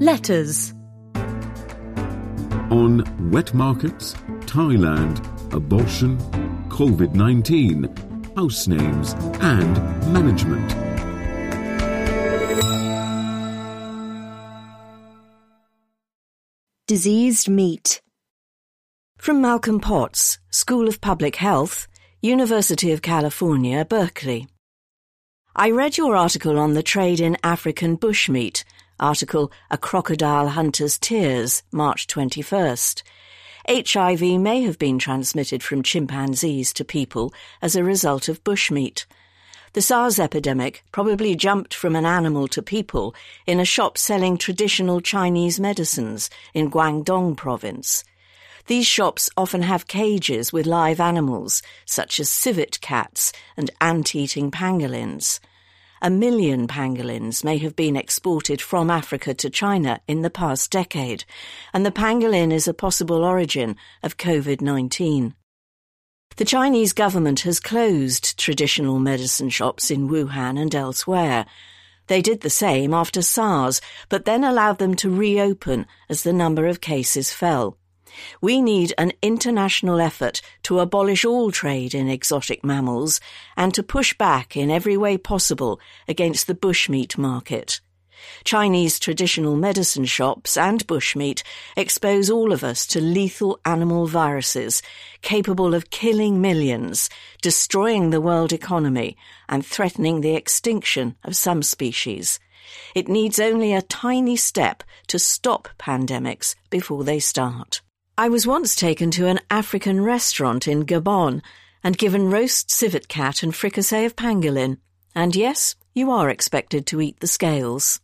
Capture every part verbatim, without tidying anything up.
Letters. On wet markets, Thailand, abortion, COVID nineteen, house names and management. Diseased meat. From Malcolm Potts, School of Public Health, University of California, Berkeley. I read your article on the trade in African bushmeat, article A Crocodile Hunter's Tears, March twenty-first. H I V may have been transmitted from chimpanzees to people as a result of bushmeat. The SARS epidemic probably jumped from an animal to people in a shop selling traditional Chinese medicines in Guangdong province. These shops often have cages with live animals, such as civet cats and ant-eating pangolins. A million pangolins may have been exported from Africa to China in the past decade, and the pangolin is a possible origin of COVID nineteen. The Chinese government has closed traditional medicine shops in Wuhan and elsewhere. They did the same after SARS, but then allowed them to reopen as the number of cases fell. We need an international effort to abolish all trade in exotic mammals and to push back in every way possible against the bushmeat market. Chinese traditional medicine shops and bushmeat expose all of us to lethal animal viruses capable of killing millions, destroying the world economy, and threatening the extinction of some species. It needs only a tiny step to stop pandemics before they start. I was once taken to an African restaurant in Gabon and given roast civet cat and fricassee of pangolin. And yes, you are expected to eat the scales.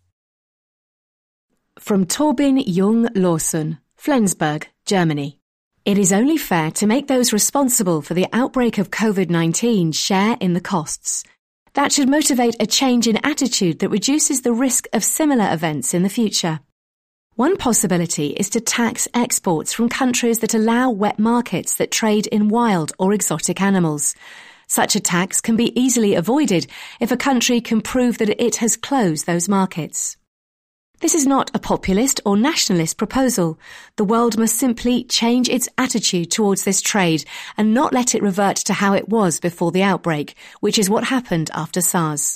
From Torben Jung Lawson, Flensburg, Germany. It is only fair to make those responsible for the outbreak of COVID nineteen share in the costs. That should motivate a change in attitude that reduces the risk of similar events in the future. One possibility is to tax exports from countries that allow wet markets that trade in wild or exotic animals. Such a tax can be easily avoided if a country can prove that it has closed those markets. This is not a populist or nationalist proposal. The world must simply change its attitude towards this trade and not let it revert to how it was before the outbreak, which is what happened after SARS.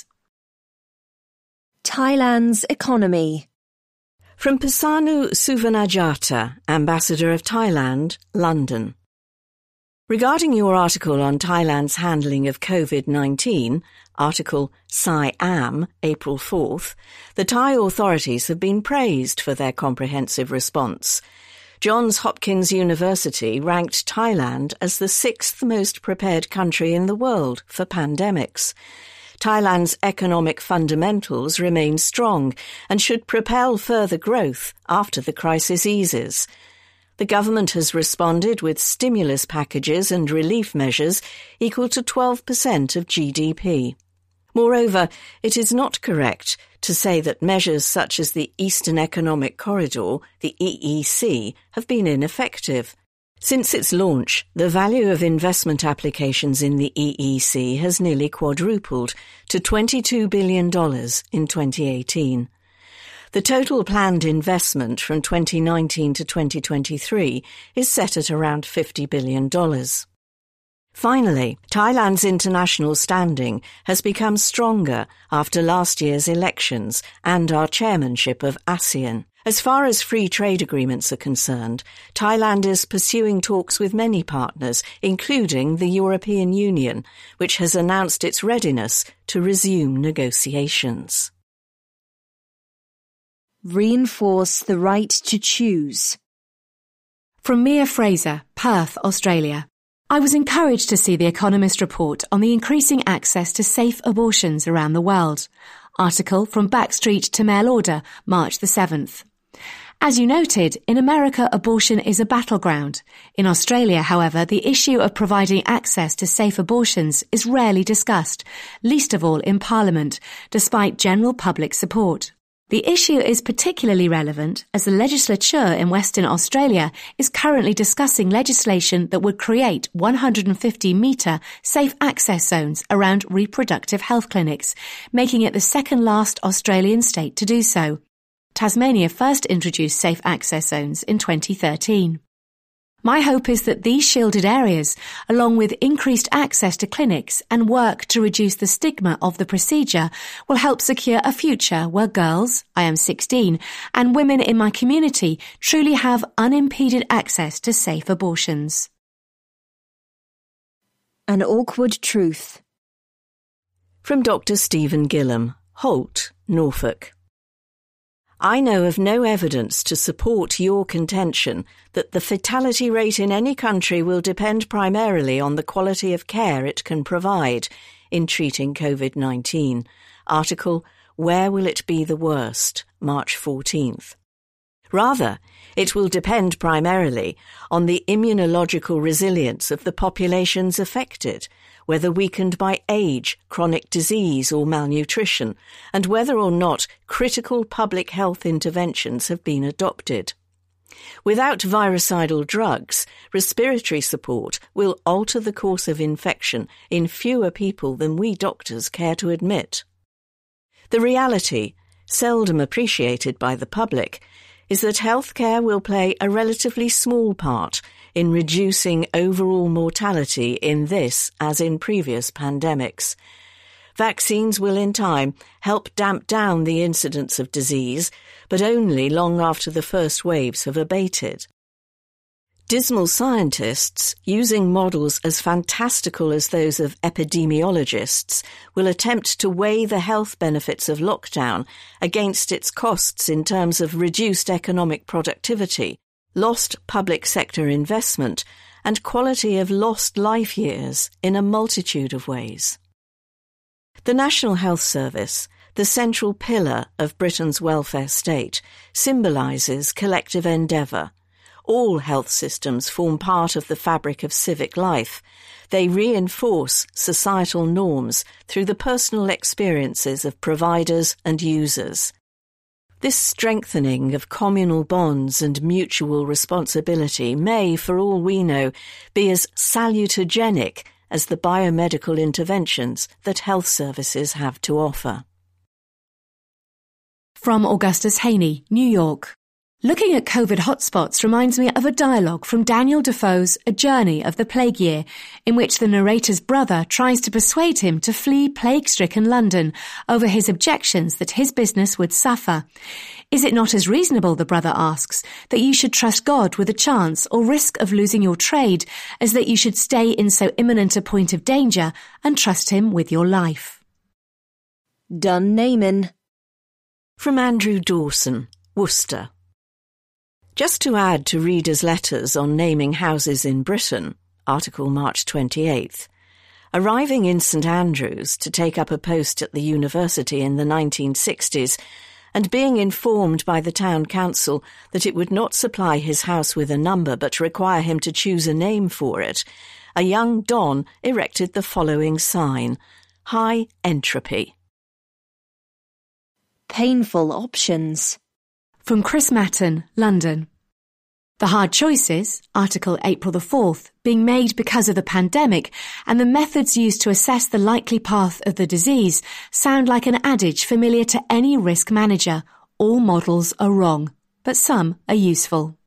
Thailand's economy. From Pisanu Suvarnajata, Ambassador of Thailand, London. Regarding your article on Thailand's handling of COVID nineteen, article Siam, April fourth, the Thai authorities have been praised for their comprehensive response. Johns Hopkins University ranked Thailand as the sixth most prepared country in the world for pandemics. Thailand's economic fundamentals remain strong and should propel further growth after the crisis eases. The government has responded with stimulus packages and relief measures equal to twelve percent of G D P. Moreover, it is not correct to say that measures such as the Eastern Economic Corridor, the E E C, have been ineffective. Since its launch, the value of investment applications in the E E C has nearly quadrupled to twenty-two billion dollars in twenty eighteen. The total planned investment from twenty nineteen to twenty twenty-three is set at around fifty billion dollars. Finally, Thailand's international standing has become stronger after last year's elections and our chairmanship of ASEAN. As far as free trade agreements are concerned, Thailand is pursuing talks with many partners, including the European Union, which has announced its readiness to resume negotiations. Reinforce the right to choose. From Mia Fraser, Perth, Australia. I was encouraged to see The Economist report on the increasing access to safe abortions around the world. Article from Backstreet to Mail Order, March the seventh. As you noted, in America abortion is a battleground. In Australia, however, the issue of providing access to safe abortions is rarely discussed, least of all in Parliament, despite general public support. The issue is particularly relevant as the legislature in Western Australia is currently discussing legislation that would create one hundred fifty metre safe access zones around reproductive health clinics, making it the second last Australian state to do so. Tasmania first introduced safe access zones in twenty thirteen. My hope is that these shielded areas, along with increased access to clinics and work to reduce the stigma of the procedure, will help secure a future where girls, I am sixteen, and women in my community truly have unimpeded access to safe abortions. An awkward truth. From Doctor Stephen Gillam, Holt, Norfolk. I know of no evidence to support your contention that the fatality rate in any country will depend primarily on the quality of care it can provide in treating COVID nineteen. Article, Where Will It Be the Worst? March fourteenth. Rather, it will depend primarily on the immunological resilience of the populations affected, whether weakened by age, chronic disease or malnutrition, and whether or not critical public health interventions have been adopted. Without virucidal drugs, respiratory support will alter the course of infection in fewer people than we doctors care to admit. The reality, seldom appreciated by the public, is that healthcare will play a relatively small part in reducing overall mortality in this as in previous pandemics. Vaccines will in time help damp down the incidence of disease, but only long after the first waves have abated. Dismal scientists, using models as fantastical as those of epidemiologists, will attempt to weigh the health benefits of lockdown against its costs in terms of reduced economic productivity, lost public sector investment, and quality of lost life years in a multitude of ways. The National Health Service, the central pillar of Britain's welfare state, symbolises collective endeavour. All health systems form part of the fabric of civic life. They reinforce societal norms through the personal experiences of providers and users. This strengthening of communal bonds and mutual responsibility may, for all we know, be as salutogenic as the biomedical interventions that health services have to offer. From Augustus Haney, New York. Looking at COVID hotspots reminds me of a dialogue from Daniel Defoe's A Journey of the Plague Year, in which the narrator's brother tries to persuade him to flee plague-stricken London over his objections that his business would suffer. Is it not as reasonable, the brother asks, that you should trust God with a chance or risk of losing your trade as that you should stay in so imminent a point of danger and trust him with your life? Dun Naaman. From Andrew Dawson, Worcester. Just to add to readers' letters on naming houses in Britain, article March twenty-eighth, arriving in St Andrews to take up a post at the university in the nineteen sixties, and being informed by the town council that it would not supply his house with a number but require him to choose a name for it, a young Don erected the following sign: High Entropy. Painful options. From Chris Matton, London. The hard choices, article April the fourth, being made because of the pandemic and the methods used to assess the likely path of the disease sound like an adage familiar to any risk manager. All models are wrong, but some are useful.